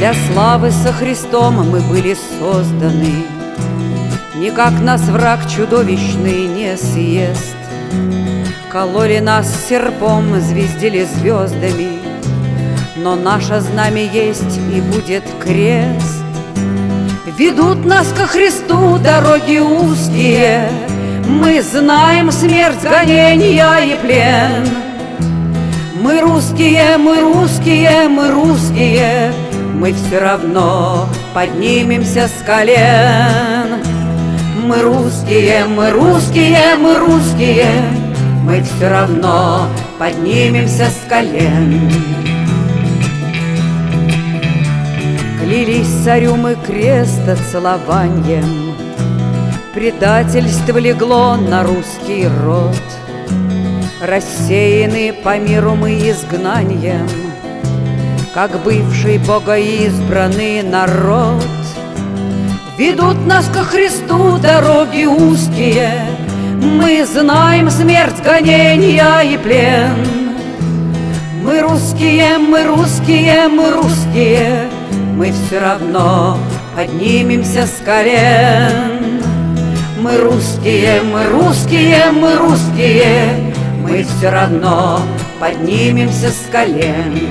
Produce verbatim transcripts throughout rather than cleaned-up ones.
Для славы со Христом мы были созданы, никак нас враг чудовищный не съест. Кололи нас серпом, звездили звездами, но наше знамя есть и будет крест. Ведут нас ко Христу дороги узкие, мы знаем смерть, гонения и плен. Мы русские, мы русские, мы русские, мы все равно поднимемся с колен. Мы русские, мы русские, мы русские, мы все равно поднимемся с колен. Клялись царю мы креста целованием, предательство легло на русский род. Рассеяны по миру мы изгнанием, как бывший богоизбранный народ. Ведут нас ко Христу дороги узкие, мы знаем смерть, гонения и плен. Мы русские, мы русские, мы русские, мы все равно поднимемся с колен. Мы русские, мы русские, мы русские, мы все равно поднимемся с колен.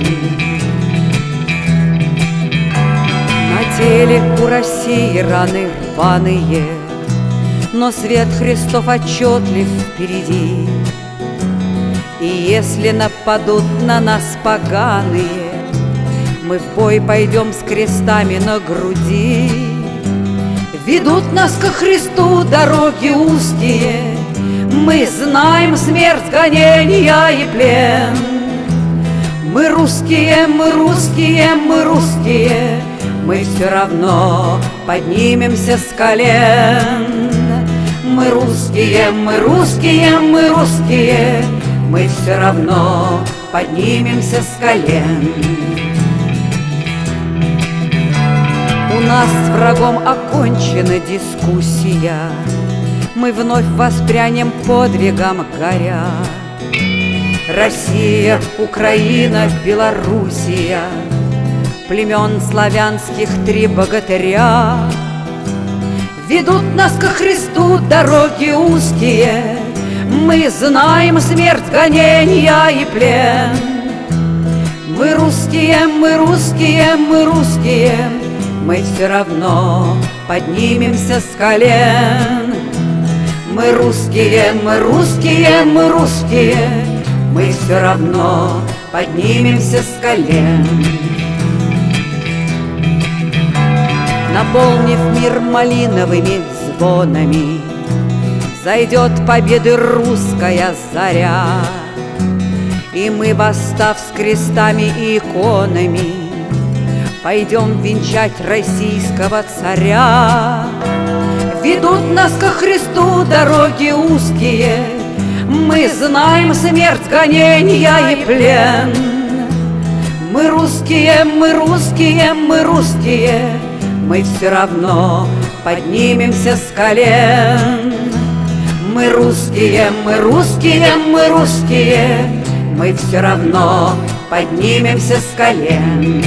На теле у России раны рваные, но свет Христов отчетлив впереди. И если нападут на нас поганые, мы в бой пойдем с крестами на груди. Ведут нас ко Христу дороги узкие, мы знаем смерть, гонения и плен. Мы русские, мы русские, мы русские, мы все равно поднимемся с колен. Мы русские, мы русские, мы русские, мы все равно поднимемся с колен. У нас с врагом окончена дискуссия, мы вновь воспрянем подвигом горя. Россия, Украина, Белоруссия, племен славянских три богатыря. Ведут нас ко Христу дороги узкие, мы знаем смерть, гонения и плен. Мы русские, мы русские, мы русские, мы все равно поднимемся с колен. Мы русские, мы русские, мы русские, мы все равно поднимемся с колен. Наполнив мир малиновыми звонами, зайдет победы русская заря. И мы, восстав с крестами и иконами, пойдем венчать российского царя. Ведут нас ко Христу дороги узкие, мы знаем смерть, гонения и плен. Мы русские, мы русские, мы русские, мы все равно поднимемся с колен. Мы русские, мы русские, мы русские, мы все равно поднимемся с колен.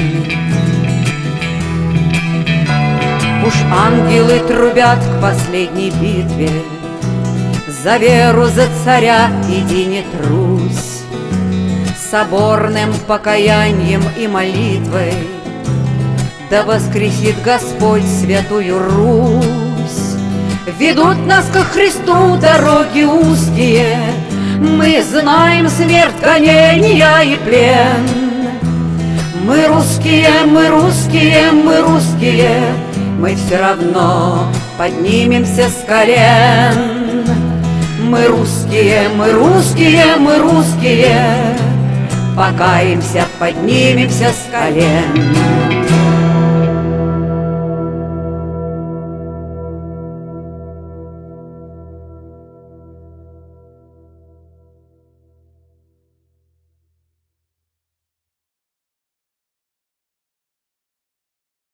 Уж ангелы трубят к последней битве, за веру, за царя иди не трусь. Соборным покаянием и молитвой да воскресит Господь святую Русь. Ведут нас ко Христу дороги узкие, мы знаем смерть, гонения и плен. Мы русские, мы русские, мы русские, мы все равно поднимемся с колен. Мы русские, мы русские, мы русские, покаемся, поднимемся с колен.